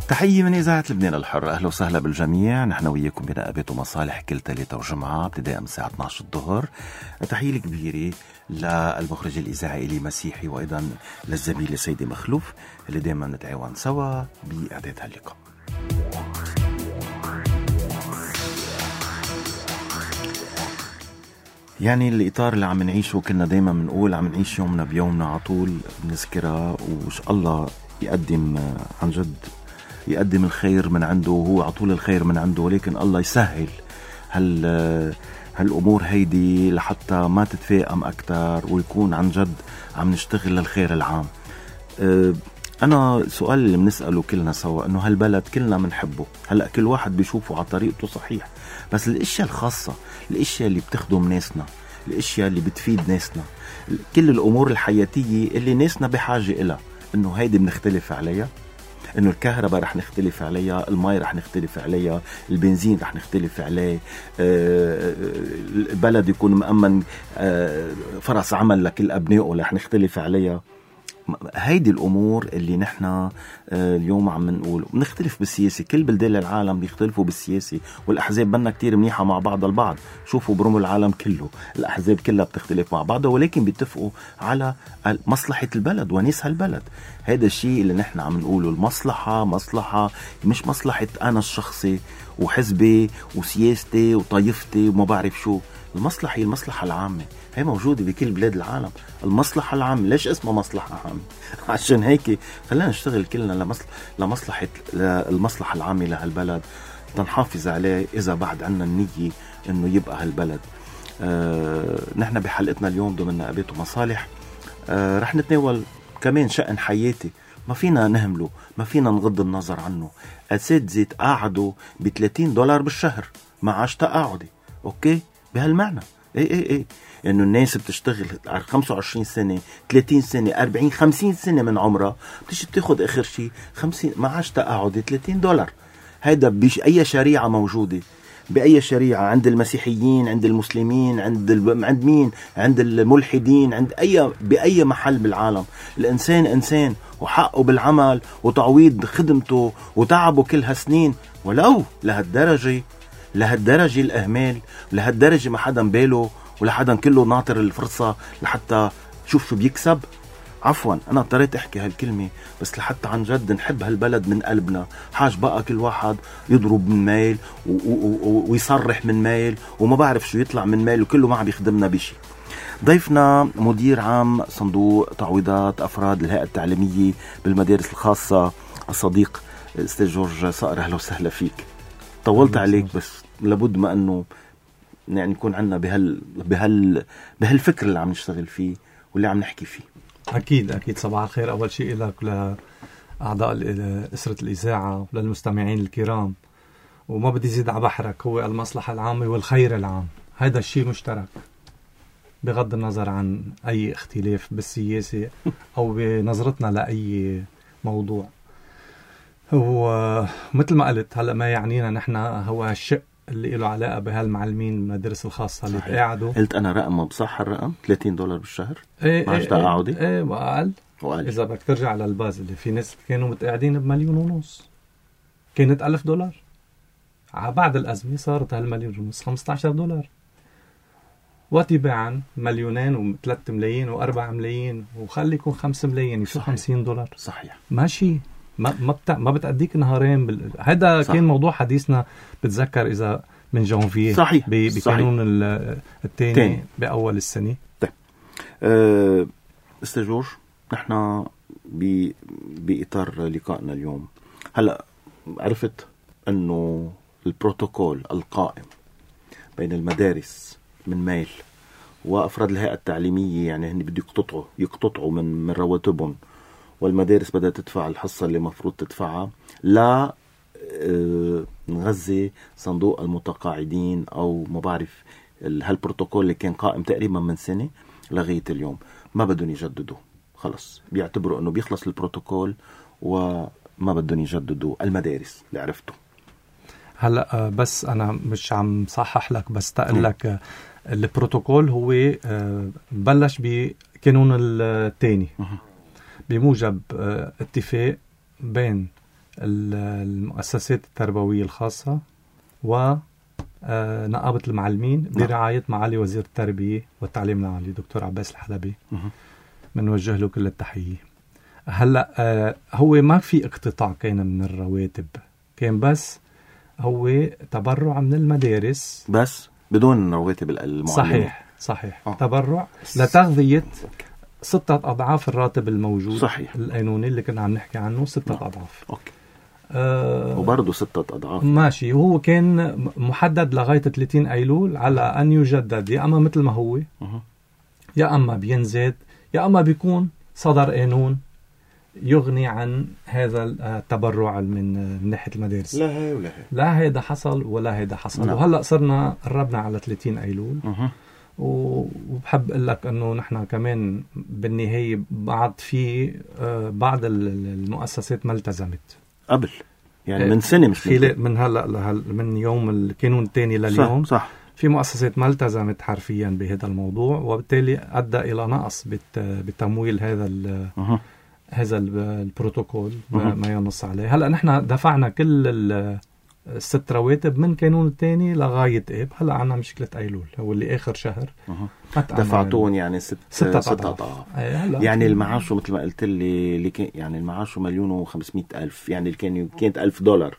تحية من إذاعة لبنان الحر، أهلا وسهلا بالجميع. نحن وياكم بنقابات ومصالح كل ثلاثة وجمعة ابتداء من الساعة 12 الظهر. تحية الكبيرة للمخرج الإذاعي إلي مسيحي، وأيضا للزميلة سيدي مخلوف اللي دائما نتعاون سوا بإعداد هاللقاء. يعني الإطار اللي عم نعيشه كنا دايما بنقول عم نعيش يومنا بيومنا على طول بنذكرها، وش الله يقدم عن جد يقدم الخير من عنده، وهو على طول الخير من عنده، ولكن الله يسهل هالأمور هيدي لحتى ما تتفاقم أكتر ويكون عن جد عم نشتغل للخير العام. أنا السؤال اللي بنسأله كلنا سوا إنه هالبلد كلنا منحبه، هلأ كل واحد بيشوفه على طريقته صحيح، بس الاشياء الخاصة، الاشياء اللي بتخدم ناسنا، الاشياء اللي بتفيد ناسنا، كل الأمور الحياتية اللي ناسنا بحاجة إلها، إنه هيدي بنختلف عليها، إنه الكهرباء رح نختلف عليها، الماء رح نختلف عليها، البنزين رح نختلف عليه، البلد يكون مأمن فرص عمل لكل أبنائه رح نختلف عليها. هيدي الأمور اللي نحن اليوم عم نقول. بنختلف بالسياسة، كل بلدان العالم بيختلفوا بالسياسة، والأحزاب بنا كتير منيحة مع بعض البعض. شوفوا برمو العالم كله الأحزاب كلها بتختلف مع بعضها، ولكن بيتفقوا على مصلحة البلد وناس هالبلد. هذا الشيء اللي نحن عم نقوله، المصلحة مصلحة، مش مصلحة أنا الشخصي وحزبي وسياستي وطائفتي وما بعرف شو. المصلحة العامة هي موجودة بكل بلاد العالم. المصلحة العامة، ليش اسمها مصلحة عامة؟ عشان هيك خلينا نشتغل كلنا لمصلحة المصلحة العامة لهالبلد، تنحافظ عليه إذا بعد عنا النية إنه يبقى هالبلد. نحن بحلقتنا اليوم ضمن نقابات ومصالح رح نتناول كمان شأن حياتي ما فينا نهمله، ما فينا نغض النظر عنه. أساتذة قاعدوا $30 بالشهر معاش تقاعدي، أوكي؟ بهالمعنى ايه انه الناس بتشتغل 25 سنة 30 سنة 40 50 سنة من عمرها، بتيجي بتاخد اخر شيء 50 معاش تقاعدي $30. هيدا بأي شريعة موجودة؟ بأي شريعة؟ عند المسيحيين، عند المسلمين، عند مين؟ عند الملحدين، عند بأي محل بالعالم. الإنسان إنسان وحقه بالعمل وتعويض خدمته وتعبه كل هالسنين، ولو لهالدرجة الأهمال، لهالدرجة ما حدا باله ولا حدا كله ناطر الفرصة لحتى شوف شو بيكسب. عفوا أنا اضطريت أحكي هالكلمة، بس لحتى عن جد نحب هالبلد من قلبنا. حاج بقى كل واحد يضرب من ميل ويصرح من ميل وما بعرف شو يطلع من ميل، وكله ما عم يخدمنا بشي. ضيفنا مدير عام صندوق تعويضات أفراد الهيئة التعليمية بالمدارس الخاصة الصديق أستاذ جورج صقر. أهلا وسهلا فيك. طولت عليك، بس لابد ما أنه يعني نكون عنا بهالفكر اللي عم نشتغل فيه واللي عم نحكي فيه. أكيد صباح الخير أول شيء لك لأعضاء أسرة الإذاعة وللمستمعين الكرام. وما بدي زيد على بحرك، هو المصلحة العامة والخير العام، هذا الشيء مشترك بغض النظر عن أي اختلاف بالسياسة أو بنظرتنا لأي موضوع. هو مثل ما قلت هلأ ما يعنينا نحن هو الشق اللي له علاقة بهالمعلمين المدارس الخاصة اللي تقاعدوا. قلت أنا رقم بصح الرقم $30 بالشهر معاش تقاعدي وأقل. إذا بدك ترجع للباز اللي في ناس كانوا متقاعدين $1.5 مليون، كانت $1000. بعد الأزمة صارت $1.5 $15، وتباعا $2 و3 ملايين و4 ملايين، وخلي يكون 5 ملايين يشو $50. صحيح ماشي، ما بتأديك نهارين هذا كان موضوع حديثنا بتذكر إذا من جانفيه صحيح بقانون الثاني بأول السنة. طيب أستاذ جورج، نحن بإطار لقائنا اليوم هلأ عرفت أنه البروتوكول القائم بين المدارس من ميل وأفراد الهيئة التعليمية، يعني هن بده يقتطعوا من رواتبهم، والمدارس بدأت تدفع الحصة اللي مفروض تدفعها لا نغذي صندوق المتقاعدين أو ما بعرف. هالبروتوكول اللي كان قائم تقريبا من سنة لغاية اليوم ما بدهم يجددوا، خلص بيعتبروا أنه بيخلص البروتوكول وما بدهم يجددوا المدارس اللي عرفته. هلأ بس أنا مش عم صحح لك، بس تقول لك البروتوكول هو بلش بقانون الثاني بموجب اتفاق بين المؤسسات التربوية الخاصة ونقابة المعلمين برعاية معالي وزير التربية والتعليم العالي دكتور عباس الحلبي. بنوجه له كل التحية. هلأ هو ما في اقتطاع كان من الرواتب، كان بس هو تبرع من المدارس بس بدون رواتب المعلمين. صحيح. تبرع لتغذية 6 أضعاف الراتب الموجود. صحيح. القانوني اللي كنا عم نحكي عنه 6 أضعاف. أوكي. وبرضه 6 أضعاف ماشي. وهو كان محدد لغاية 30 أيلول على أن يجدد، يا أما مثل ما هو يا أما بينزاد يا أما بيكون صدر قانون يغني عن هذا التبرع من ناحية المدارس. لا هي ولا هي، لا هيدا حصل ولا هيدا حصل. وهلأ صرنا قربنا على 30 أيلول. وبحب أقول لك أنه نحن كمان بالنهاية بعض المؤسسات ما التزمت قبل، يعني من سنة مش من هلأ من يوم القانون الثاني لليوم. صح. في مؤسسات ما التزمت حرفيا بهذا الموضوع، وبالتالي أدى إلى نقص بتمويل هذا البروتوكول ما ينص عليه. هلأ نحن دفعنا كل 6 رواتب من قانون الثاني لغاية اب. هلأ عنا مشكلة أيلول هو اللي آخر شهر دفعتون يعني 6 أضعاف. يعني أوكي. المعاش مثل ما قلت لي يعني المعاش 1,500,000، يعني كانت $1,000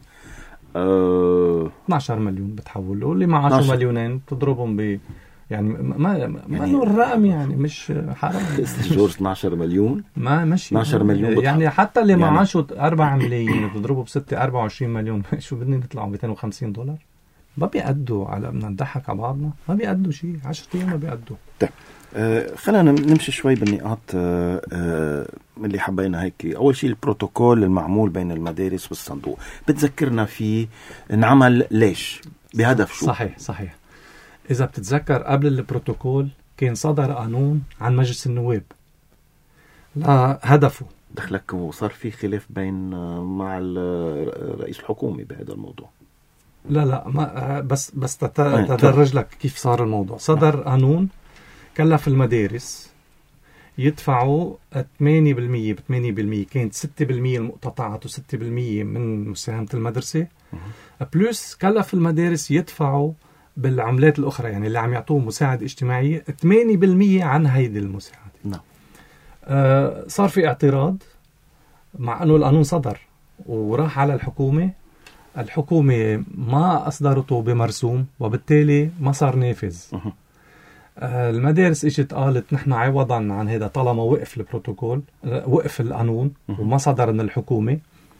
12 مليون بتحول له. اللي معاشه 2,000,000 بتضربهم يعني ما انه الرقم يعني مش حرام. جورج 12 مليون ما مشي 12 مليون يعني حتى اللي معاشه 4 ملايين بتضربه ب6 24 مليون. شو بدنا نطلعوا $250 ما بيقدوا. على بدنا نضحك على بعضنا، ما بيقدوا شيء. 10 أيام ما بيقدوا. طيب خلينا نمشي شوي بالنقاط اللي حبينا هيك. أول شيء البروتوكول المعمول بين المدارس والصندوق، بتذكرنا فيه انعمل ليش بهدف شو؟ صحيح. إذا بتتذكر قبل البروتوكول كان صدر قانون عن مجلس النواب لا هدفه دخلك، وصار في خلاف بين مع رئيس الحكومة بهذا الموضوع. لا ما بس تدرج لك كيف صار الموضوع. صدر قانون كلف المدارس يدفعوا 8%. كانت 6% المقتطعات و6% من مساهمة المدرسة، بلس كلف المدارس يدفعوا بالعملات الأخرى، يعني اللي عم يعطوه مساعدة اجتماعية 8% عن هيدي المساعدة. نعم. صار في اعتراض مع أنه القانون صدر وراح على الحكومة ما أصدرته بمرسوم، وبالتالي ما صار نافذ. المدارس اجت قالت نحن عوضا عن هذا طالما وقف البروتوكول وقف القانون وما صدر من الحكومة،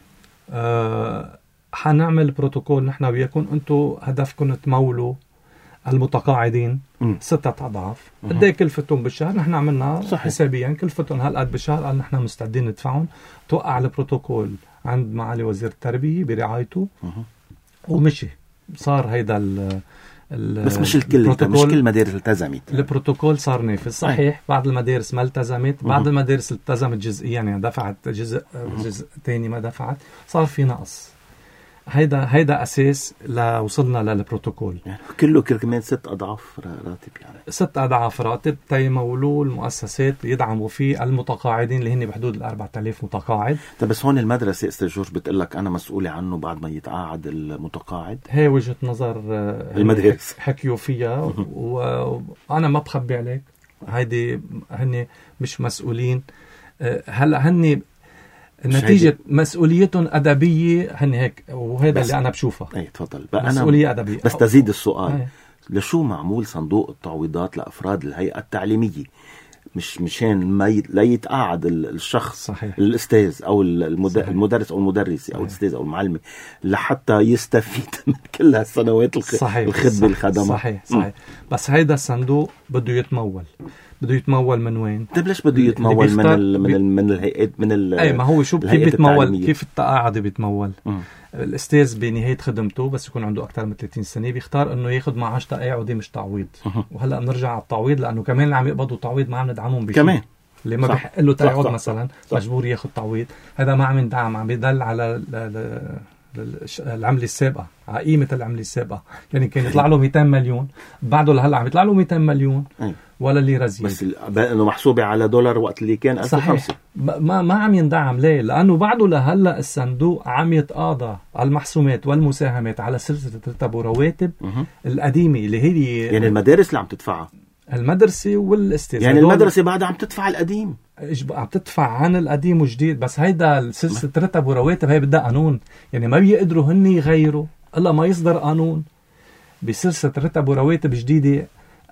حنعمل بروتوكول نحن وياكم. انتم هدفكم تمولوا المتقاعدين 6 أضعاف. قد ايه كلفتهم بالشهر؟ نحن عملنا حسابيا كلفتهم هالقد بالشهر. قال نحن مستعدين ندفعهم. توقع البروتوكول عند معالي وزير التربية برعايته ومشي. صار هيدا بس مش الكل، مش كل مدارس التزمت. البروتوكول صار نافذ. صحيح. بعض المدارس ما التزمت، بعض المدارس التزمت جزئيا، يعني دفعت جزء تاني ما دفعت. صار في نقص. هيدا أساس لوصلنا للبروتوكول. يعني كله كمان 6 أضعاف راتب، يعني 6 أضعاف راتب تيمولوا المؤسسات يدعموا فيه المتقاعدين اللي هن بحدود 4,000 متقاعد. بس هون المدرسة أستاذ جورج بتقلك أنا مسؤولة عنه بعد ما يتقاعد المتقاعد. هي وجهة نظر المدارس حكيوا فيها وأنا ما بخبي عليك. هيدي هن مش مسؤولين. هلأ هن نتيجة مسؤوليتهم أدبية هن هيك، وهذا اللي أنا بشوفها. تفضل. مسؤولية أدبية. بس تزيد السؤال، لشو معمول صندوق التعويضات لأفراد الهيئة التعليمية؟ مشان ما لا يتقاعد الشخص. صحيح. الأستاذ أو المدرس أو المدرسة أو الأستاذ أو المعلمة لحتى يستفيد من كل هالسنوات الخدمة الخدمة. صحيح. بس هيدا الصندوق بده يتمول من وين؟ طيب ليش بده يتمول من الهيئات اي ما هو شو كيف بيتمول؟ كيف التقاعد بيتمول؟ الاستاذ بنهاية خدمته بس يكون عنده أكثر من 30 سنة بيختار انه ياخذ معاش تقاعدي مش تعويض. وهلا بنرجع على التعويض، لانه كمان اللي عم يقبضوا تعويض ما عم ندعمهم بشيء. كمان اللي ما بيحق له تقاعد مثلا مجبور ياخذ تعويض. هذا ما عم يندعم، عم يدل على العملة السابقة، على قيمة العملة السابقة. يعني كان يطلع له 200 مليون، بعده لهلا عم يطلع له 200 مليون، ولا ليرة زيادة. بس انه محسوبة على دولار وقت اللي كان 1005. صحيح. ما عم يندعم. ليه؟ لأنه بعده لهلا الصندوق عم يتقاضى على المحسومات والمساهمات على سلسلة رتب ورواتب القديمة اللي هي يعني المدارس اللي عم تدفعها، المدرسة والاستاذ. يعني المدرسة بعدها عم تدفع القديم، عم تدفع عن القديم وجديد. بس هيدا سلسلة رتب ورواتب هي بدها قانون، يعني ما بيقدروا هن يغيروا إلا ما يصدر قانون بسلسلة رتب ورواتب جديدة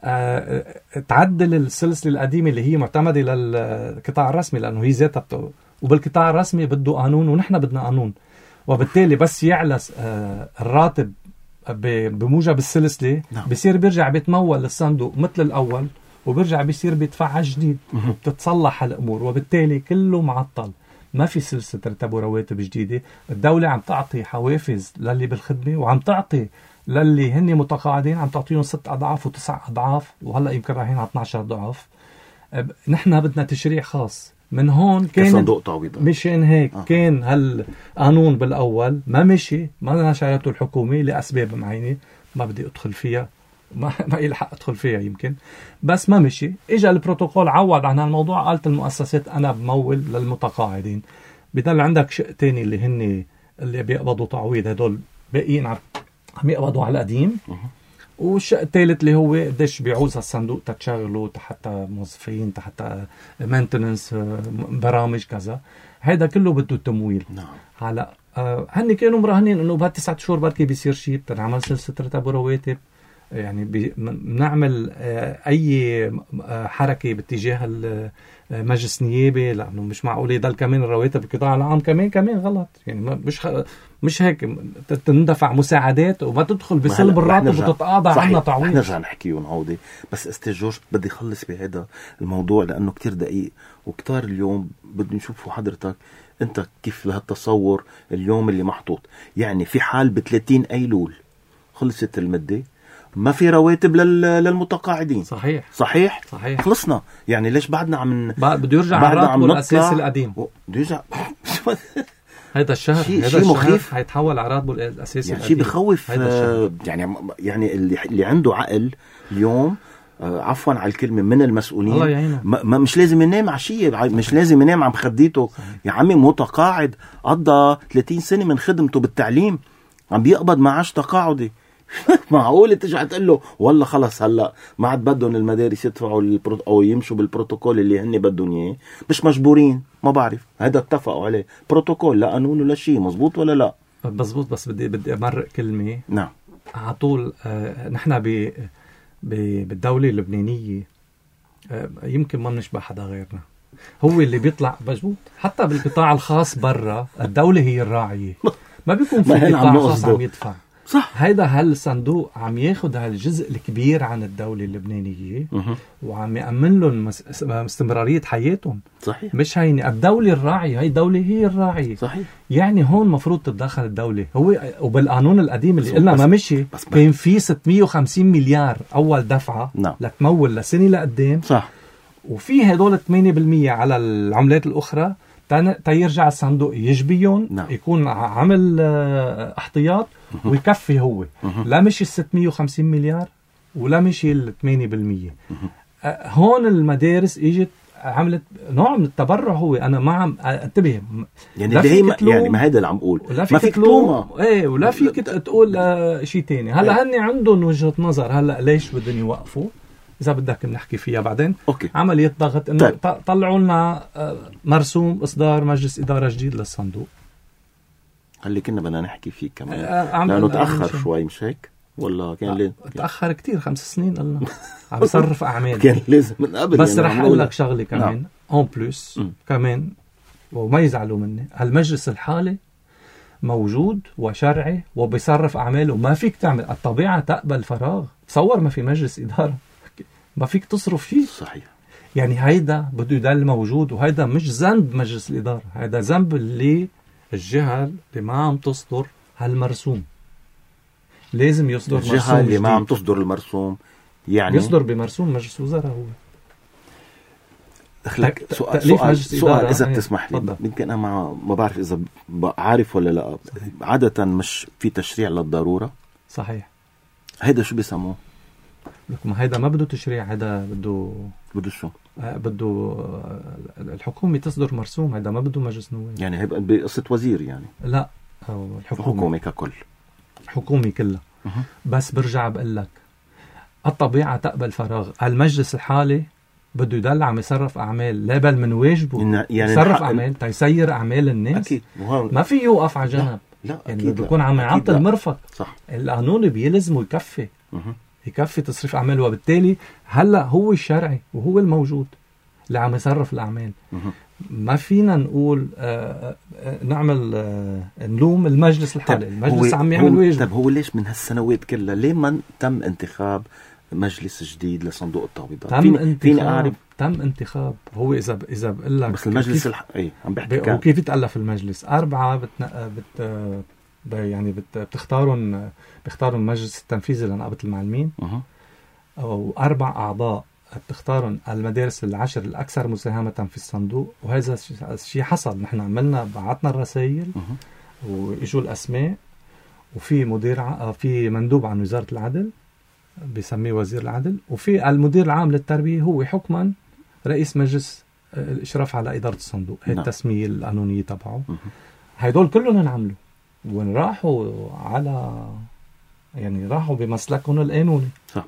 تعدل السلسلة القديمة اللي هي معتمدة للقطاع الرسمي، لأنه هي ذاتها وبالقطاع الرسمي بده قانون ونحن بدنا قانون. وبالتالي بس يعلى الراتب بموجب السلسلة بيصير بيرجع بيتمول للصندوق مثل الأول، وبيرجع بيصير بيدفع جديد وبتتصلح الأمور، وبالتالي كله معطل. ما في سلسلة رتب ورواتب جديدة. الدولة عم تعطي حوافز للي بالخدمة، وعم تعطي للي هن متقاعدين عم تعطيهم 6 أضعاف و9 أضعاف، وهلأ يمكن رايحين على 12 ضعف. نحن بدنا تشريع خاص من هون. كان صندوق تعويض مشان هيك كان هالقانون بالأول ما مشي، ما نشرته الحكومة لأسباب معينة ما بدي أدخل فيها، ما يلحق أدخل فيها يمكن، بس ما مشي. إجا البروتوكول عوض عن هالموضوع، قالت المؤسسات أنا بمول للمتقاعدين. بدل عندك شيء تاني اللي هن اللي بيقبضوا تعويض، هدول باقيين عم يقبضوا على القديم. والشيء الثالث اللي هو قديش بيعوز الصندوق تشغله تحت موظفين، تحت مينتننس، برامج كذا. هذا كله بده تمويل. هلا هن كانوا مراهنين انه بهال 9 شهور بركي بيصير شيء، بتنعمل سلسلة رتب ورواتب، يعني بنعمل اي حركه باتجاه المجلس النيابي، لانه مش معقول يضل كمان الرواتب بالقطاع العام كمان غلط. يعني مش هيك تندفع مساعدات وما تدخل بسلب الراتب وتتقاضى عنا تعويض. نرجع نحكي ونعودي. بس استاذ جورج بدي اخلص بهذا الموضوع لانه كتير دقيق وكتار. اليوم بدي نشوفه حضرتك انت كيف لهالتصور اليوم اللي محطوط. يعني في حال ب30 أيلول خلصت المده، ما في رواتب للمتقاعدين. صحيح خلصنا. يعني ليش بعدنا عم بده يرجع على راتبه الاساسي القديم؟ بده يرجع هذا الشهر شيء مخيف، حيتحول على راتبه الاساسي يعني شيء بخوف. يعني اللي عنده عقل اليوم، عفوا على الكلمة، من المسؤولين مش لازم ينام عشية، مش لازم ينام عم خديته. يا عمي متقاعد قضى 30 سنة من خدمته بالتعليم عم بيقبض معاش تقاعدي. معقول ترجع تقول له والله خلص هلا ما عاد بدهم المدارس يدفعوا او يمشوا بالبروتوكول اللي هن بدهم اياه؟ مش مجبورين، ما بعرف، هذا اتفقوا عليه بروتوكول، لا قانون ولا شيء. مزبوط ولا لا؟ مزبوط. بس بدي امرق كلمه. نعم. على طول نحن بالدوله اللبنانيه يمكن ما بنشبه حدا غيرنا. هو اللي بيطلع مزبوط. حتى بالقطاع الخاص برا الدوله هي الراعيه، ما بيكون في قطاع خاص عم يدفع. صح. هيدا هالصندوق عم ياخد هالجزء الكبير عن الدولة اللبنانية وعم يأمن لهم استمرارية حياتهم. صحيح. مش هيني الدولة الراعية، هاي الدولة هي الراعية. صحيح. يعني هون مفروض تتدخل الدولة. هو وبالقانون القديم اللي قلنا ما مشي، كان في 650 مليار أول دفعة لتمول لسنة لقدام. صح. وفي هدول 8% على العملات الأخرى تيرجع الصندوق يجبيهم. يكون عمل احتياط ويكفي هو. لا مشي 650 مليار ولا مشي 8%. هون المدارس اجت عملت نوع من التبرع. هو انا ما عم انتبه، يعني يعني ما هذا اللي عم بقول، ما فيك تلومه ولا فيك تقول شيء تاني. هلا هن عندهم وجهة نظر. هلا ليش بدهم يوقفوا؟ إذا بدك بنحكي فيها بعدين. أوكي. عملية ضغط إنه طلعوا لنا مرسوم إصدار مجلس إدارة جديد للصندوق. اللي كنا بدنا نحكي فيه كمان لأنه تأخر شوي، مش هيك؟ ولا كان ليه؟ تأخر كتير، 5 سنين قلنا عم يصرف أعمال. كان لازم من قبل. بس يعني رح أقول لك شغلة كمان اون بلوس كمان وما يزعلوا مني. هالمجلس الحالي موجود وشرعي وبيصرف أعماله. ما فيك تعمل، الطبيعة تقبل فراغ. تصور ما في مجلس إدارة ما فيك تصرف شيء. صحيح. يعني هيدا بده يضل موجود، وهيدا مش ذنب مجلس الإدارة، هيدا ذنب اللي الجهة اللي ما عم تصدر هالمرسوم. لازم يصدر مرسوم. الجهة اللي ما عم تصدر المرسوم يعني يصدر بمرسوم مجلس وزراء. هو دخلك سؤال إذا بتسمح لي. يمكن أنا ما بعرف إذا عارف ولا لا. عادة مش في تشريع للضرورة. صحيح. هيدا شو بيسموه؟ لك ما هيدا ما بده تشريع، هيدا بده شو؟ بده الحكومة تصدر مرسوم، هيدا ما بده مجلس نواب. يعني هيبقى بقصة وزير يعني؟ لا، الحكومة ككل، الحكومة كلها. بس برجع بقول لك الطبيعة تقبل فراغ. المجلس الحالي بده يدل عم يصرف أعمال، لا بل من واجبه يعني يصرف أعمال تيسير أعمال الناس. أكيد. ما في يوقف على جنب. لا يعني بده يكون عم يعطل مرفق. صح. القانون بيلزمه يكفي تصريف أعمال، وبالتالي هلأ هو الشرعي وهو الموجود اللي عم يصرف الأعمال. ما فينا نقول نعمل نلوم المجلس الحالي. المجلس عم يعمل واجب. طب هو ليش من هالسنوات كلها ليه ما تم انتخاب مجلس جديد لصندوق التعويضات؟ تم انتخاب. هو إذا بقول لك بس المجلس عم بحكي كان وكيف يتألف المجلس 4 يعني بيختاروا المجلس التنفيذي لنقابة المعلمين، أو 4 أعضاء بتختارهم المدارس 10 الأكثر مساهمة في الصندوق. وهذا الشيء حصل. نحن بعتنا الرسائل وإجوا الأسماء، وفي في مندوب عن وزارة العدل بيسميه وزير العدل، وفي المدير العام للتربية هو حكما رئيس مجلس الإشراف على إدارة الصندوق. هي التسمية القانونية تبعه. هيدول كلهم عملوا ونراحوا على يعني راحوا بمسلكهم القانوني. صح.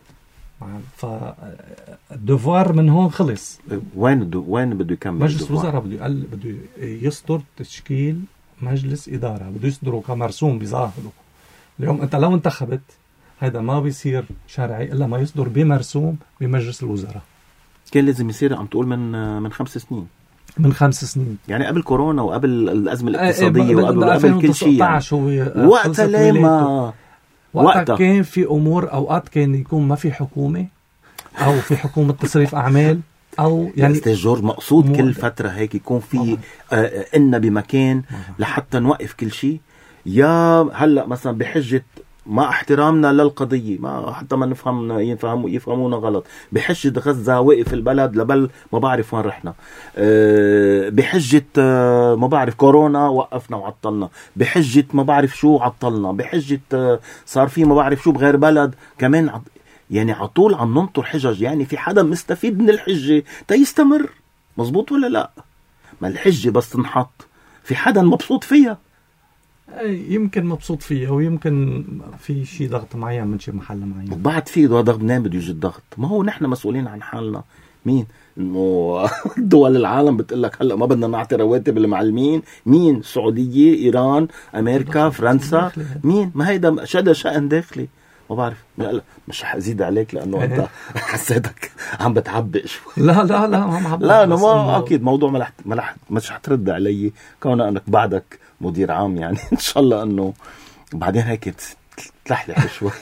فالدوفوار من هون خلص. وين بده يكمل؟ مجلس الوزراء بده يصدر تشكيل مجلس إدارة، بده يصدره كمرسوم بظاهره. اليوم أنت لو انتخبت هذا ما بيصير شرعي إلا ما يصدر بمرسوم بمجلس الوزراء. كان لازم يصير عم تقول من 5 سنين. من 5 سنين يعني قبل كورونا وقبل الأزمة الاقتصادية وقبل كل شيء يعني. وقتها لما وقتها كان في أمور أوقات كان يكون ما في حكومة أو في حكومة تصريف أعمال أو يعني أستاذ جورج مقصود كل فترة هيك يكون في إننا بمكان لحتى نوقف كل شيء. يا هلأ مثلا بحجة ما احترامنا للقضية، ما حتى ما يفهمونا غلط، بحجة غزة وقف البلد لبل ما بعرف وين رحنا، بحجة ما بعرف كورونا وقفنا وعطلنا، بحجة ما بعرف شو عطلنا، بحجة صار في ما بعرف شو بغير بلد كمان يعني عطول عم ننطر حجج. يعني في حدا مستفيد من الحجة تيستمر. مزبوط ولا لا؟ ما الحجة بس تنحط في حدا مبسوط فيها، يمكن مبسوط فيها ويمكن في شيء ضغط معين من شيء محل معين. وبعد في ضغط منين بده يجي الضغط؟ ما هو نحن مسؤولين عن حالنا. مين؟ انه دول العالم بتقول لك هلا ما بدنا نعطي رواتب للمعلمين. مين؟ السعودية، ايران، امريكا، فرنسا. مين؟ ما هيدا شأن داخلي. ما بعرف. لا مش حزيد عليك لانه انت حسيتك عم بتعبق شوي. لا ما عم بعبق. لا انا ما اكيد موضوع مش حترد علي كون انك بعدك مدير عام يعني. ان شاء الله انه بعدين هيك تلحلح شوي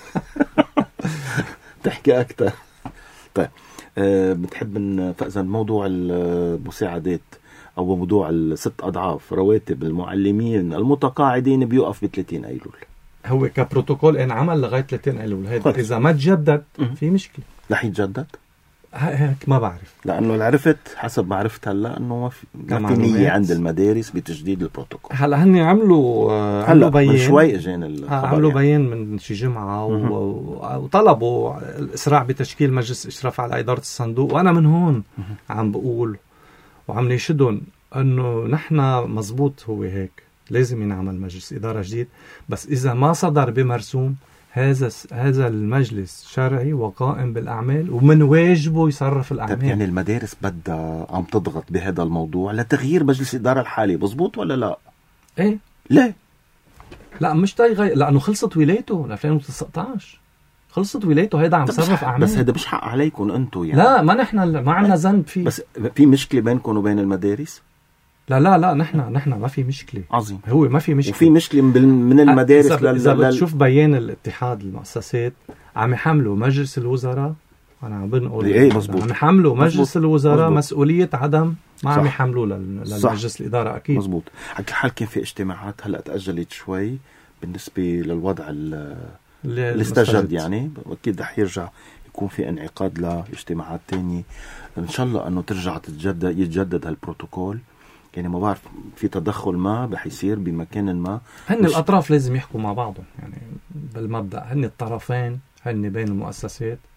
تحكي اكثر. طيب بتحب فاذا موضوع المساعدات او موضوع 6 أضعاف رواتب المعلمين المتقاعدين بيوقف ب 30 أيلول. هو كبروتوكول انعمل لغايه 30 أيلول. هذا اذا ما تجدد في مشكله. رح يتجدد؟ هيك ما بعرف، لانه عرفت حسب ما عرفت هلا انه ما في نيه عند المدارس بتجديد البروتوكول. هلا هن عملوا بيان من شوي اجينا عملوا بيان من شي جمعه وطلبوا الاسراع بتشكيل مجلس اشراف على اداره الصندوق. وانا من هون عم بقول وعم نشدهم انه نحن مزبوط هو هيك لازم ينعمل مجلس اداره جديد، بس اذا ما صدر بمرسوم هذا المجلس شرعي وقائم بالأعمال ومن واجبه يصرف الأعمال. يعني المدارس بدها عم تضغط بهذا الموضوع لتغيير مجلس الإدارة الحالي. مزبوط ولا لا؟ ايه ليه؟ لا مش تغير لأنه خلصت ولايته 2019 خلصت ولايته. هيدا عم صرف أعمال. بس هيدا مش حق عليكم أنتوا يعني. لا ما نحن ما عنا ذنب فيه. بس في مشكلة بينكم وبين المدارس؟ لا نحن ما في مشكلة. عظيم. هو ما في مشكلة. وفي مشكلة من المدارس. إذا بتشوف بيان الاتحاد المؤسسات عم يحملوا مجلس الوزراء. أنا عم بنقول عم يحملوا مجلس الوزراء مسؤولية عدم ما عم يحملوا للمجلس الإدارة. أكيد مزبوط. على الحال كان في اجتماعات هلأ تأجلت شوي بالنسبة للوضع اللي استجد يعني. أكيد رح يرجع يكون في انعقاد لاجتماعات تانية إن شاء الله أنه ترجع يتجدد هالبروتوكول. يعني ما بعرف في تدخل ما رح يصير بمكان ما. هن الأطراف لازم يحكوا مع بعضهم يعني بالمبدأ. هن الطرفين هن بين المؤسسات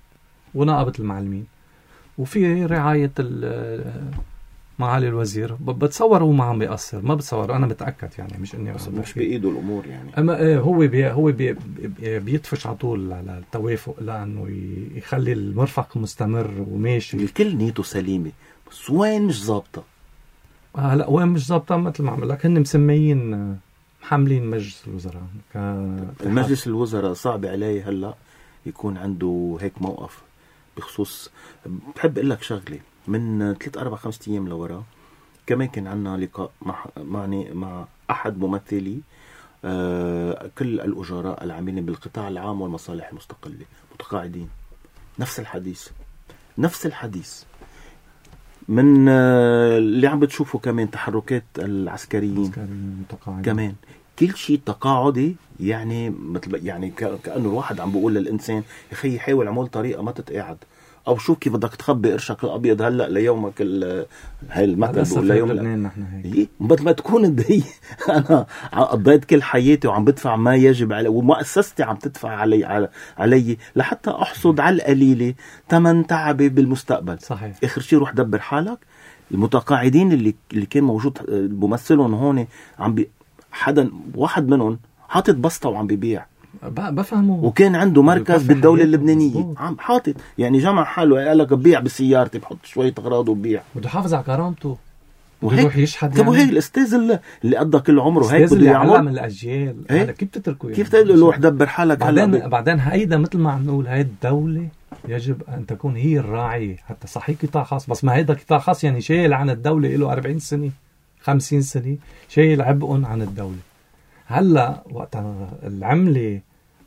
ونقابة المعلمين، وفي رعاية معالي الوزير. بتصور هو ما عم بيقصر، ما بتصور، أنا متأكد يعني، مش إني مش بإيده الأمور يعني. أما هو بيدفش على طول على التوافق لأنه يخلي المرفق مستمر وماشي. الكل نيته سليمة، بس وين مش ظابطة؟ هلا وين مش ظابطة؟ مثل ما عم لك هن مسميين محملين مجلس الوزراء. المجلس الوزراء صعب عليه هلا يكون عنده هيك موقف بخصوص. بحب اقول لك شغله، من 3-4-5 ايام لورا كمان كان عندنا لقاء مع احد ممثلي كل الاجراء العاملين بالقطاع العام والمصالح المستقله متقاعدين. نفس الحديث من اللي عم بتشوفوا كمان تحركات العسكريين كمان كل شيء تقاعدي. يعني مثل يعني كأنه الواحد عم بيقول للإنسان يا أخي حاول عمول طريقة ما تتقاعد، أو شو كيف بدك تخبي قرشك الأبيض هلأ ليومك هاي المثل بقول ليوم مثل ما تكون الدي أنا قضيت كل حياتي وعم بدفع ما يجب علي، ومؤسستي عم تدفع علي لحتى أحصد على القليلة تمن تعبي بالمستقبل. صحيح. آخر شيء روح دبر حالك. المتقاعدين اللي كان موجود بمثلهم هون حدا واحد منهم حاطط بسطة وعم بيبيع، بفهمه، وكان عنده مركز بالدولة اللبنانية عم حاطط يعني جمع حاله، قال لك ببيع بسيارتي بحط شوية أغراض وبيع، بده يحافظ على كرامته ويروح يشحد. طب وهيك الأستاذ اللي قضى كل عمره هيك بده يعلم الأجيال. هذا كيف تتركه يعني؟ كيف تقول له روح دبر حالك؟ بعدين هيدا مثل ما عم نقول، هاي الدولة يجب أن تكون هي الراعية. حتى صحيح قطاع خاص، بس ما هيدا قطاع خاص يعني شايل عن الدولة له 40 سنة 50 سنة شايل عبء عن الدولة. هلا وقت العملة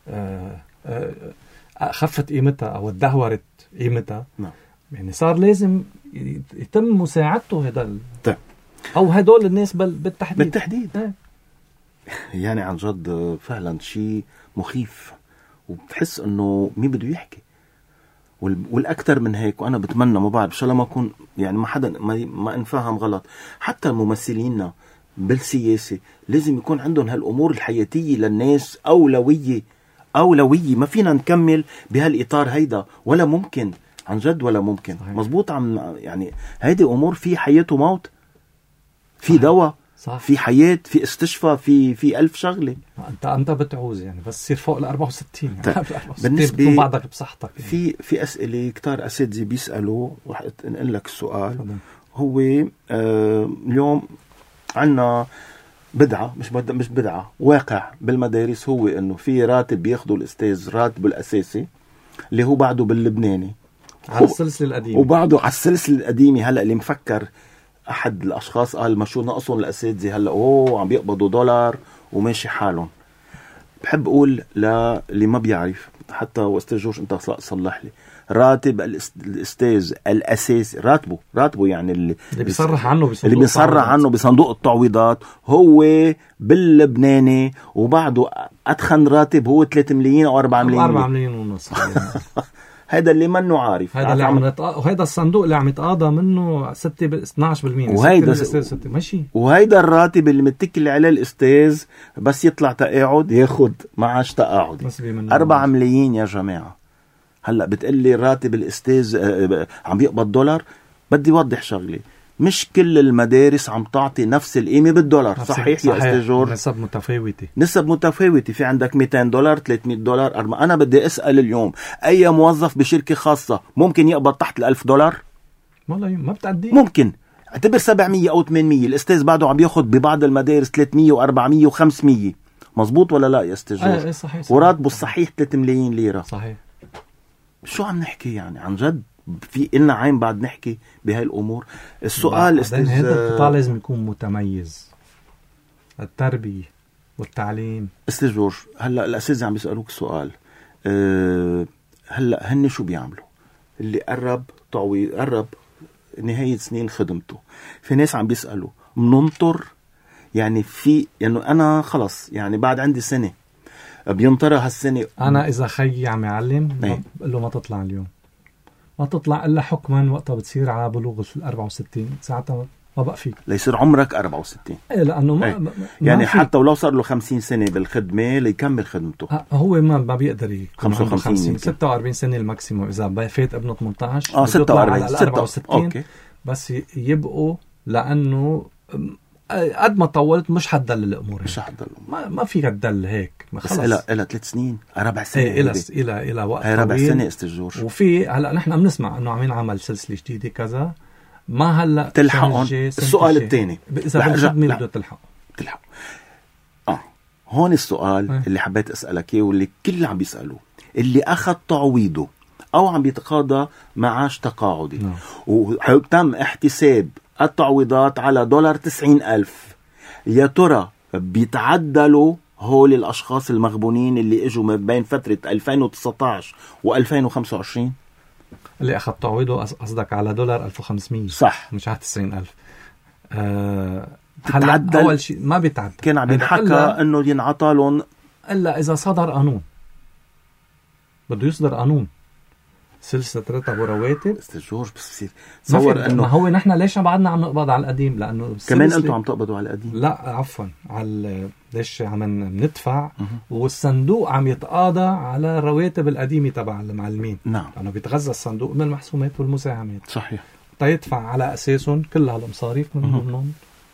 خفت قيمتها أو ادهورت قيمتها، يعني صار لازم يتم مساعدته هذا أو هدول الناس بالتحديد. يعني عن جد فعلا شيء مخيف، وبتحس انه مين بده يحكي. والأكثر من هيك، وأنا بتمنى ما بعرف شو لما أكون يعني ما حدا ما انفهم غلط، حتى الممثلين بالسياسة لازم يكون عندهم هالأمور الحياتية للناس أولوية. ما فينا نكمل بهالإطار هيدا، ولا ممكن عن جد، ولا ممكن. مزبوط. يعني هيدي أمور في حياة وموت، في دواء، في حياة، في استشفاء، في 1000 شغلة. أنت بتعوز يعني بس تصير فوق 64 يعني. بالنسبة تكون بعضك بصحتك يعني. في أسئلة كتار أساتذة بيسألوا، رح نقول لك السؤال. هو اليوم عنا بدعة، مش بدعة، واقع بالمدارس، هو إنه في راتب بياخده الأستاذ راتبه الأساسي اللي هو بعده باللبناني على السلسلة القديمة، وبعده على السلسلة القديمة. هلأ اللي مفكر أحد الأشخاص قال ما شو نقصهم الأساتذة هلأ عم بيقبضوا $1 وماشي حالهم. بحب أقول اللي ما بيعرف، حتى وأستاذ جورج أنت صلح لي، راتب الأستاذ الأساسي راتبه يعني اللي بيصرح عنه بصندوق التعويضات هو باللبناني، وبعده أدخن راتب هو 3 مليون أو 4 مليون 4 مليون ونص. هذا اللي منه عارف، هذا اللي وهذا الصندوق اللي عم يتقاضى منه 12%، وهيدا ماشي. وهيدا الراتب اللي متكل عليه الأستاذ بس يطلع تقاعد ياخد معاش تقاعد 4 مليون يا جماعة. هلأ بتقلي راتب الأستاذ عم بيقبض $. بدي وضح شغلة، مش كل المدارس عم تعطي نفس القيمة بالدولار. صحيح يا أستاذ جورج؟ نسب متفاوتة. في عندك $200 $300. أنا بدي أسأل اليوم، أي موظف بشركة خاصة ممكن يقبض تحت $1,000؟ والله ما بتعدي. ممكن اعتبر 700 أو 800. الأستاذ بعده عم ياخد ببعض المدارس 300 و400 و500. مزبوط ولا لا يا أستاذ جورج؟ صحيح. وراتبه الصحيح 3 مليون ليرة. صحيح. شو عم نحكي يعني عن جد؟ في إلنا عين بعد نحكي بهاي الأمور. السؤال هذا القطاع لازم يكون متميز، التربية والتعليم. أستاذ جورج، هلأ الأساتذة عم بيسألوك سؤال. هلأ هن شو بيعملوا؟ اللي قرب نهاية سنين خدمته، في ناس عم بيسألوا مننطر يعني يعني أنا خلص يعني بعد عندي سنة بينطرها هالسنة. أنا إذا خيي عم يعلم بقول له ما تطلع اليوم، ما تطلع إلا حكما وقتها بتصير على بلوغ 64 ساعتها ما بقى فيك ليصير عمرك 64. ايه لانه ما, إيه. ما يعني في. حتى ولو صار له 50 سنة بالخدمة ليكمل خدمته. هو ما بيقدر يكون 55 46 سنة الماكسيموم اذا فات ابنه 18 46 على 64. أوكي. بس يبقوا لانه قد ما طولت مش حتدل الامور مش حتدل ما فيك تدل هيك بس إلى 3 سنين 4 سنين إلى وقت هي 4 طويل. سنة استجور. وفي هلا نحن بنسمع انه عم ينعمل سلسلة جديدة كذا ما هلا تلحقهم. السؤال الثاني اذا بالخدمة بده تلحق هون السؤال اللي حبيت اسالك اياه واللي كل عم بيسالوه، اللي اخذ تعويضه او عم بيتقاضى معاش تقاعدي وتم احتساب التعويضات على $90,000، يا ترى بيتعدلوا هول الاشخاص المغبونين اللي اجوا ما بين فترة 2019 و2025؟ اللي اخذ تعويضه قصدك على $1,500 صح، مش على 90,000. هلا اول شيء ما بيتعدل، كان عم ينحكى انه ينعطى لهم الا اذا صدر قانون. بده يصدر قانون سلسلة راتب ورواتب استجور. بس بصير تصور انه ما هو نحن ليش بعدنا عم نقبض على القديم؟ لانه كمان انتم عم تقبضوا على القديم. لا عفوا، على ليش عم ندفع والصندوق عم يتقاضى على الرواتب القديمة تبع المعلمين. نعم، لانه بيتغذى الصندوق من المحسومات والمساهمات. صحيح. يدفع على اساسهم كل هالمصاريف من ضمنهم.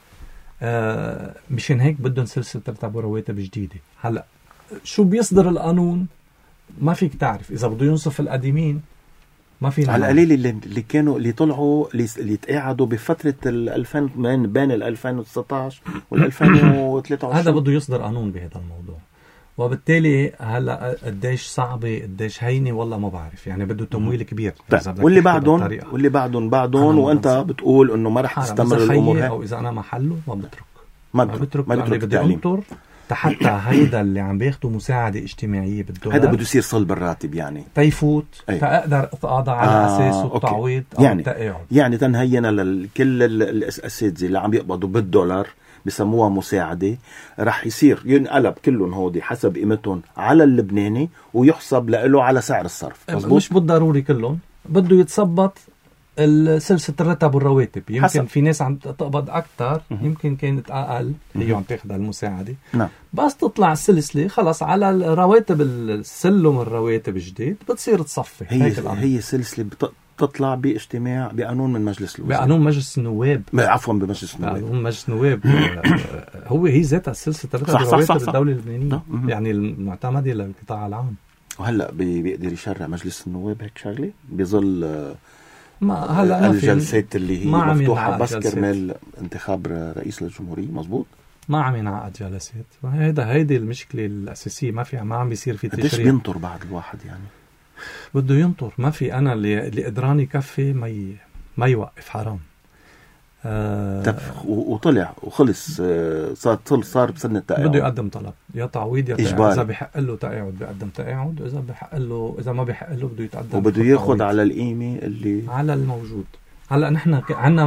مشان هيك بدهم سلسلة راتب ورواتب جديدة. هلا شو بيصدر القانون ما فيك تعرف. اذا بده ينصف القديمين ما في على القليل اللي كانوا اللي طلعوا اللي تقاعدوا بفترة 2000 بين 2019 وال2023 هذا بده يصدر قانون بهذا الموضوع. وبالتالي هلا قديش صعبة قديش هينة والله ما بعرف. يعني بده تمويل كبير. واللي بعدهم وانت بتقول انه ما رح تستمر الامور او اذا انا محله ما بترك بدي انطر حتى هيدا اللي عم بياخدوا مساعدة اجتماعية بالدولار. هذا بده يصير صلب الراتب يعني تيفوت فاقدر اتقاضى على اساسه التعويض او التقاعد. يعني تنهينا لكل الاساتذه اللي عم يقبضوا بالدولار بسموها مساعدة، رح يصير ينقلب كلهم هودي حسب قيمتهم على اللبناني ويحسب له على سعر الصرف. مش بالضروري كلهم، بده يتثبط السلسلة الراتب والرواتب. يمكن حسب. في ناس عم تقبض أكتر يمكن كانت أقل هي عم تاخد المساعدة. نعم. بس تطلع السلسلة خلص على الرواتب السلم الرواتب الجديد بتصير تصفي. هي سلسلة تطلع باجتماع بقانون من مجلس الوزراء، بقانون مجلس النواب. عفوا بمجلس النواب. بقانون مجلس النواب. هي ذاتها سلسلة الراتب والرواتب الدولة اللبنانية يعني المعتمدة للقطاع العام. وهلا بيقدر يشرع مجلس النواب هيك شغلة بظل ما هلا الجلسات اللي هي مفتوحة بس كرمال انتخاب رئيس للجمهورية. مزبوط. ما عم ينعقد جلسات. هيدي المشكلة الأساسية. ما عم بيصير في تشريع. قديش بينطر بعد الواحد يعني؟ بده ينطر. ما في أنا اللي قدران يكفي ما يوقف. حرام. وطلع وخلص. صار بسنة التقاعد. بده يقدم طلب يا تعويض يا تقاعد. إذا بيحق له تقاعد بيقدم تقاعد، وإذا بيحق له إذا ما بيحق له بده يتقدم وبده ياخد على القيمة اللي على الموجود. هلا نحن عنا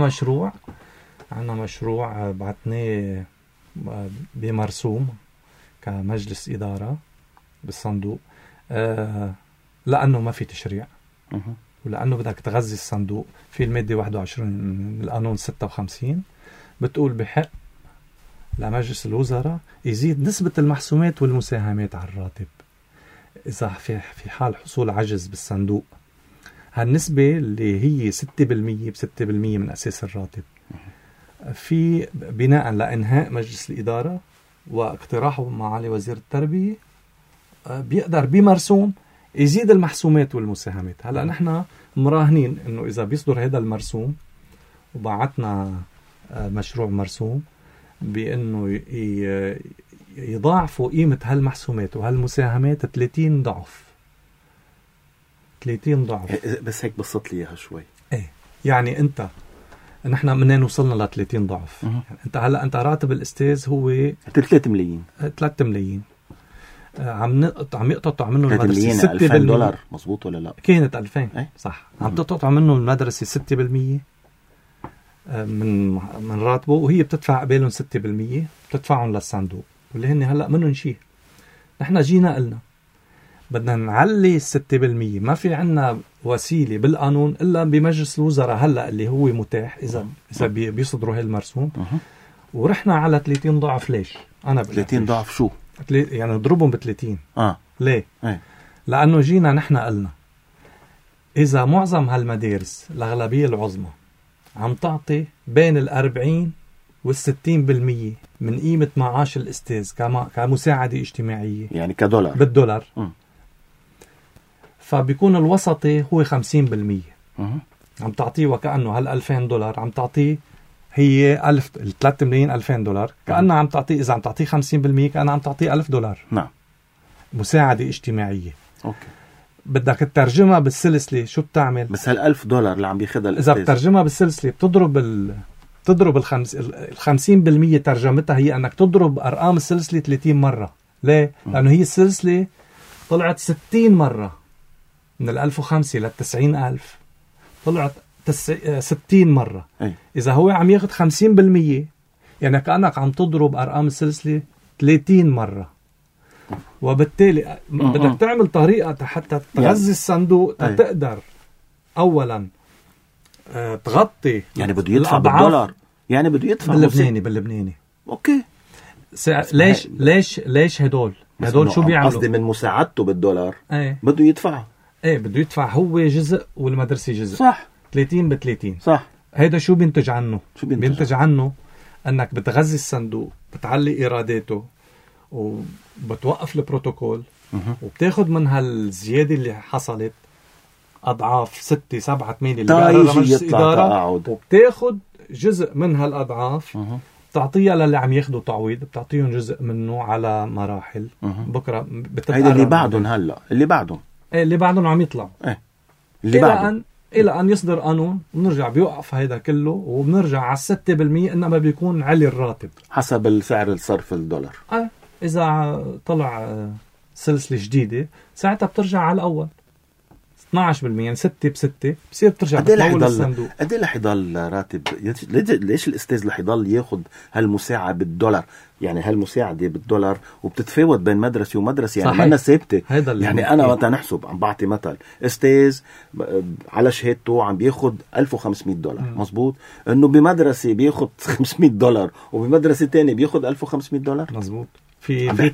مشروع بعتناه بمرسوم كمجلس إدارة بالصندوق. لأنه ما في تشريع ولأنه بدك تغذي الصندوق. في المادة 21 من القانون 56 بتقول بحق لمجلس الوزراء يزيد نسبة المحسومات والمساهمات على الراتب إذا في حال حصول عجز بالصندوق. هالنسبة اللي هي 6% ب6% من أساس الراتب. في بناء لإنهاء مجلس الإدارة واقتراحه معالي وزير التربية بيقدر بمرسوم يزيد المحسومات والمساهمات. هلأ نحن مراهنين إنه إذا بيصدر هذا المرسوم وبعتنا مشروع مرسوم بأنه يضاعفوا قيمة هالمحسومات وهالمساهمات 30 ضعف. 30 ضعف. بس هيك بسط لي إياها شوي. إيه يعني أنت نحن منين وصلنا ل 30 ضعف. يعني أنت راتب الأستاذ هو 3 ملايين. 3 ملايين. عم يقطع منه المدرسة 6%. $2000 مزبوط ولا لا؟ كانت 2000 صح. عم تقطع منه المدرسة 6% من راتبه، وهي بتدفع قبالهم 6% بتدفعهم للصندوق واللي هن هلأ منهم شيء. نحن جينا قلنا بدنا نعلي 6%. ما في عنا وسيلة بالقانون إلا بمجلس الوزراء هلأ اللي هو متاح إذا بيصدروا هالمرسوم. ورحنا على 30 ضعف. ليش؟ أنا 30 ضعف شو؟ يعني نضربهم ب30. ليه؟ أي. لأنه جينا نحن قلنا إذا معظم هالمدارس الأغلبية العظمى عم تعطي بين 40 وال60% من قيمة معاش الأستاذ كمساعدة اجتماعية، يعني كدولار بالدولار، فبيكون الوسطي هو 50%. عم تعطيه وكأنه $2000 عم تعطيه هي 3 ملايين 2000 دولار، كأنها عم تعطيه، إذا عم تعطيه 50% كأنها عم تعطيه $1000. نعم. مساعدة اجتماعية. أوكي. بدك تترجمها بالسلسلة شو بتعمل؟ بس $1000 اللي عم بياخدها إذا بترجمها بالسلسلة بتضرب 50% ترجمتها هي أنك تضرب أرقام السلسلة 30 مرة. ليه؟ لأنه هي السلسلة طلعت 60 مرة من 1005 لل90,000 طلعت 60 مرة. أي. إذا هو عم ياخد 50% يعني كأنك عم تضرب أرقام السلسلة 30 مرة. وبالتالي بدك تعمل طريقة حتى تغذي الصندوق تقدر أولا تغطي. يعني بده يدفع بالدولار، يعني بده يدفع باللبناني. اوكي. ليش هدول شو بيعملوا؟ قصدي من مساعدته بالدولار بده يدفع. بده يدفع هو جزء والمدرسة جزء. صح. 30 ب30. صح. هيدا شو بينتج عنه؟ بينتج عنه انك بتغذي الصندوق، بتعلي ايراداته، وبتوقف البروتوكول، وبتاخد من هالزيادة اللي حصلت أضعاف 6 7 8 اللي بقررها مجلس الإدارة، وبتاخد جزء من هالأضعاف تعطيها للي عم ياخدوا تعويض، بتعطيهم جزء منه على مراحل. بكرة هيدا اللي بعدهم هلا اللي بعدهم عم يطلعوا إلى أن يصدر قانون ونرجع بيوقف هيدا كله، وبنرجع على 6%، إنما بيكون علي الراتب حسب السعر الصرف الدولار. إذا طلع سلسلة جديدة ساعتها بترجع على الأول 12%، يعني 6 ب6 بصير بترجع بتمول الصندوق. قد ايه رح يضل راتب؟ ليش الأستاذ رح يضل ياخد هالمساعدة بالدولار؟ يعني هالمساعدة بالدولار وبتتفاوت بين مدرسة ومدرسة، يعني ما أنا ثابتة. يعني أنا وقت نحسب عم بعطي مثل أستاذ على شهادته عم بياخد $1500 مزبوط، إنه بمدرسة بياخد $500 وبمدرسة تانية بياخد $1500 مزبوط. في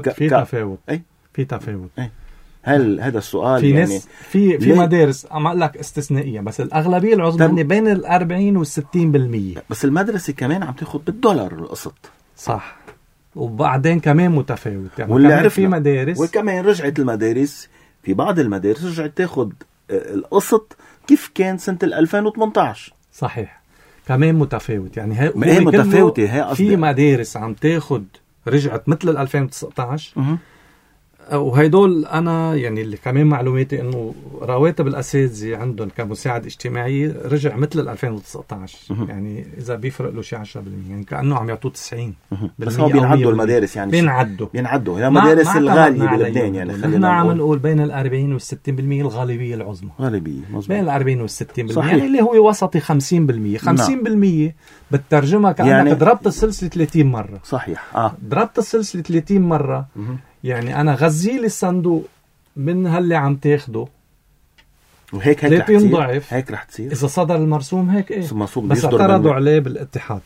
تفاوت. هل هذا السؤال في يعني ناس في مدارس عم اقول لك استثنائيه، بس الاغلبيه العظمى بين 40 و60%. بس المدرسه كمان عم تاخذ بالدولار القسط. صح. وبعدين كمان متفاوت، يعني واللي عرفنا في مدارس وكمان رجعت المدارس، في بعض المدارس رجعت تاخذ القسط كيف كان سنه 2018. صحيح. كمان متفاوت، يعني هي متفاوته. في مدارس عم تاخذ رجعت مثل 2019. وهيدول أنا يعني اللي كمان معلوماتي إنه رواتب الأساتذة عندهم كمساعد اجتماعي رجع مثل 2019. يعني إذا بيفرق له شيء 10%، يعني كأنه عم يعطوه 90. بس هو بينعدوا المدارس، يعني بينعدوا هي مدارس الغالية بلبنان. يعني خلينا عم نقول بين 40 و60% الغالبية العظمى. مزبوط. بين 40 و60%، يعني اللي هو وسطي 50%. 50% بترجمها كأنك يعني ضربت السلسلة 30 مرة. صحيح. ضربت السلسلة 30 مرة. يعني أنا غزي لي الصندوق من هاللي عم تاخده، وهيك 30 ضعف. هيك رح تصير إذا صدر المرسوم هيك. بس اعترضوا عليه بالاتحاد.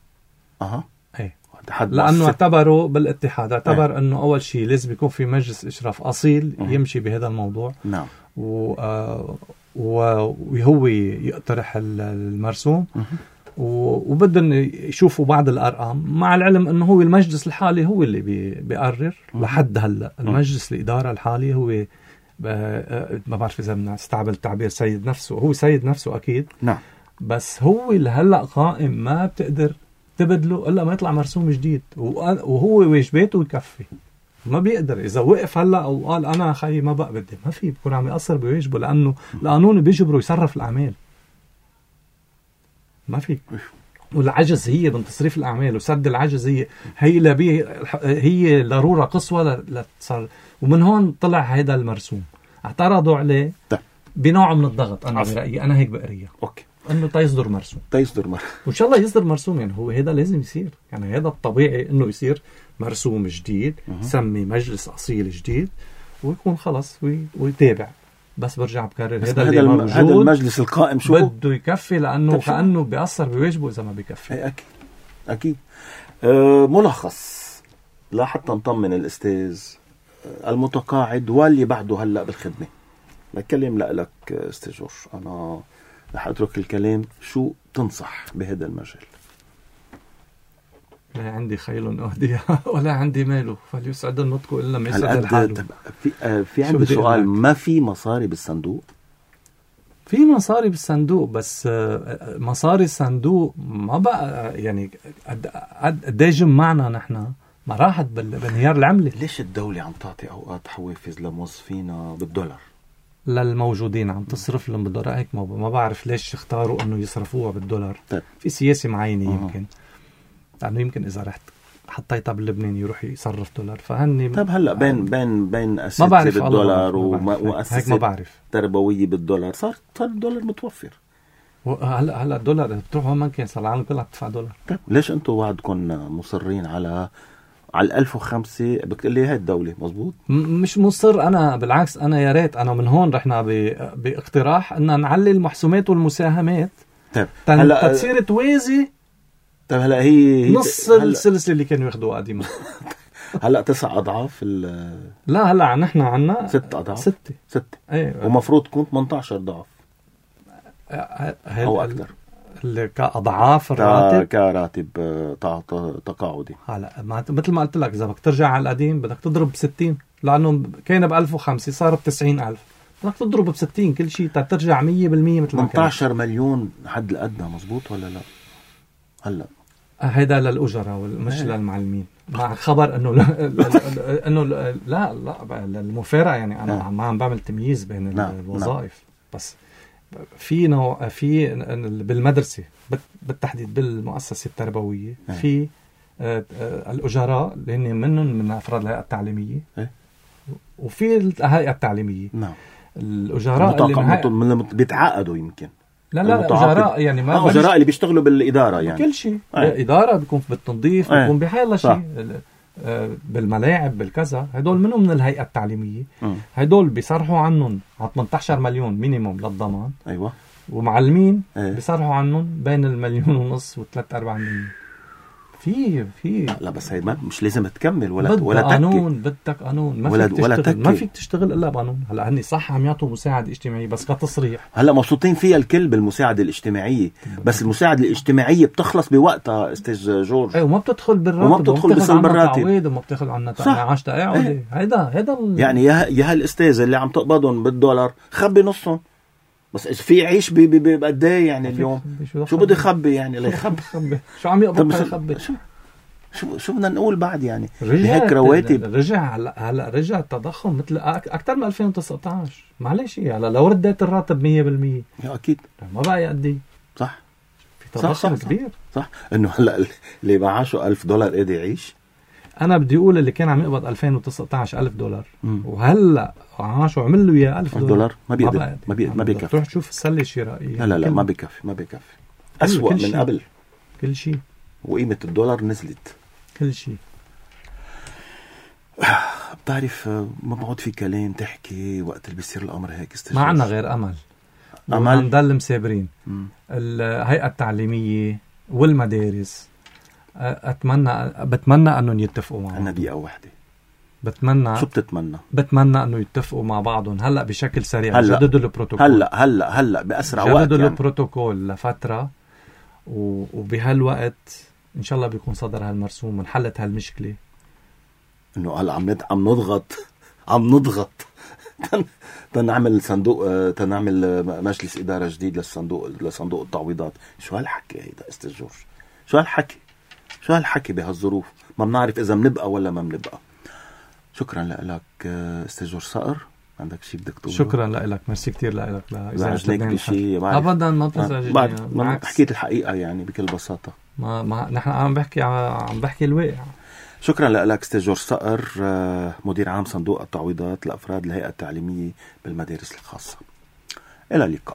لأنه اعتبروا بالاتحاد أنه أول شيء لازم يكون في مجلس إشراف أصيل يمشي بهذا الموضوع. نعم. وهو يقترح المرسوم. وبدهم يشوفوا بعض الأرقام، مع العلم أنه هو المجلس الحالي هو اللي بيقرر لحد هلأ. المجلس الإدارة الحالي هو ما بعرف إذا بنستعمل التعبير سيد نفسه، هو سيد نفسه أكيد. نعم. بس هو اللي هلأ قائم، ما بتقدر تبدله إلا ما يطلع مرسوم جديد، وهو واجباته يكفي. ما بيقدر إذا وقف هلأ أو قال أنا خي ما بقى بدي، ما في، بكون عم يقصر بواجبه، لأنه القانون بيجبره يصرف الأعمال. ما في. والعجز هي من تصريف الأعمال وسد العجز هي ضرورة قصوى لتصل. ومن هون طلع هذا المرسوم. اعترضوا عليه بنوع من الضغط. أنا برأيي أنا هيك بقريه. أوكي. إنه تيصدر مرسوم. وإن شاء الله يصدر مرسوم. يعني هو هذا لازم يصير، يعني هذا الطبيعي إنه يصير مرسوم جديد، سمي مجلس أصيل جديد، ويكون خلص ويتابع. بس برجع بكرر بس هذا اللي موجود، هذا المجلس القائم شو بده يكفي، لأنه كأنه بيأثر بواجبه إذا ما بيكفي. أكيد أكيد. ملخص لحتى نطمن الأستاذ المتقاعد واللي بعده هلأ بالخدمة. بتكلم لك أستاذ جورج، أنا رح أترك الكلام. شو تنصح بهذا المجال؟ لا عندي خيل أهديها ولا عندي ماله، فليسعد النطق إلا ما يسعد الحال. في عندي سؤال، ما في مصاري بالصندوق؟ في مصاري بالصندوق، بس مصاري الصندوق ما بقى يعني قد جمعنا نحن ما راحت بانهيار العملة. ليش الدولة عم تعطي أوقات حوافز لموظفينا بالدولار؟ للموجودين عم تصرف لهم بالدولار. هيك ما بعرف ليش اختاروا انه يصرفوها بالدولار. طيب. في سياسة معينة يمكن، لأنه يمكن إذا رحت حطيتها باللبناني يروح يصرف دولار، فهن. طيب هلا بين أساسي بالدولار ومؤسسة ما بعرف تربوية بالدولار، صار الدولار متوفر. هلا الدولار بتروح وين ما كان، صار العالم كلها بتدفع دولار. طيب ليش انتم وعدكم مصرين على 1005؟ بتقلي هاي الدولة مزبوط؟ مش مصر أنا، بالعكس أنا يا ريت أنا من هون رحنا باقتراح أن نعلي المحسومات والمساهمات. طيب هلا تصير توازي. طيب هلا هي نص السلسلة اللي كانوا ياخدوها قديما. هلا 9 أضعاف لا هلا نحن عنا 6 أضعاف. 6 ايه، ومفروض تكون 18 ضعف أو أكثر اللي كأضعاف الراتب كراتب تقاعدي. هلا مثل ما قلت لك، إذا بدك ترجع على القديم بدك تضرب ب60، لأنه كان ب1005 صار ب90,000، بدك تضرب ب60 كل شيء ترجع 100% مثل ما كان. 18 مليون حد الأدنى مزبوط ولا لا؟ هلا هيدا للأجرة مش للمعلمين، مع خبر انه لا للمفارقة. يعني انا ما عم بعمل تمييز بين الوظائف. بس في نوع في بالمدرسة بالتحديد بالمؤسسة التربوية في الأجراء اللي هن من أفراد الهيئة التعليمية، وفي الهيئة التعليمية. الأجراء اللي بيتعاقدوا يمكن لا أجراء يعني ما أجراء اللي بيشتغلوا بالإدارة يعني كل شيء. إدارة بيكون بالتنظيف، بيكون بحال شيء بالملاعب بالكذا. هدول منهم من الهيئة التعليمية. هدول بيصرحوا عنهم على 18 مليون مينيموم للضمان. أيوة. ومعلمين بيصرحوا عنهم بين 1.5 مليون و3-4 مليون. في لا بس هي مش لازم تكمل ولا قانون. بدك قانون، ما فيك تشتغل الا بقانون. هلا هني صح عم يعطوا مساعده اجتماعيه بس كتصريح. هلا مبسوطين فيها الكل بالمساعده الاجتماعيه، بس المساعده الاجتماعيه بتخلص بوقتها استاذ جورج. وما بتدخل بالراتب وما بتدخل بسلب الراتب وما بتاخذ عنا معاش تقاعدي. هيدا يعني يا هالاستاذ اللي عم تقبضهم بالدولار خبي نصهم. بس في عيش بقد ايه يعني اليوم؟ شو بده يخبي يعني؟ لا يخبي شو عم يقبض يخبي؟ شو بدنا نقول بعد يعني؟ هيك رواتب. هلا رجع التضخم مثل اكثر من 2019. معلش هلا لو رديت الراتب 100% اكيد ما بقى قد. صح، في تضخم كبير. صح انه هلا اللي معاشه $1000 قادر يعيش. انا بدي اقول اللي كان عم يقبض 2019 $1000 وهلا عاشوا عمل له اياه $1000 ما بيقدر ما بيكفي. تروح تشوف السله الشرائيه. لا ما بيكفي أسوأ من قبل كل شيء، وقيمه الدولار نزلت كل شيء. بتعرف ما بقعد في كلام تحكي وقت اللي بيصير الامر هيك. ما عنا غير امل نضل مسابرين. الهيئه التعليميه والمدارس بتمنى انهم يتفقوا مع عنا دقيقه واحده. بتمنى. شو بتتمنى؟ بتمنى انه يتفقوا مع بعضهم هلا بشكل سريع. جددوا البروتوكول هلا باسرع وقت. جددوا البروتوكول لفتره وبهالوقت ان شاء الله بيكون صدر هالمرسوم وانحلت هالمشكله. انه هلا عم نضغط تنعمل صندوق، تنعمل مجلس اداره جديد لصندوق التعويضات. شو هالحكي هيدا استاذ جورج؟ شو هالحكي بهالظروف؟ ما بنعرف اذا بنبقى ولا ما بنبقى. شكرا لك استاذ جورج صقر. عندك شيء بدك تقوله؟ شكرا لك، ميرسي كتير لك. اذا عجبك بشيء ابدا ما بتزعجني، حكيت الحقيقه يعني بكل بساطه. ما نحن عم بحكي الواقع. شكرا لك استاذ جورج صقر، مدير عام صندوق التعويضات لافراد الهيئه التعليميه بالمدارس الخاصه. الى اللقاء.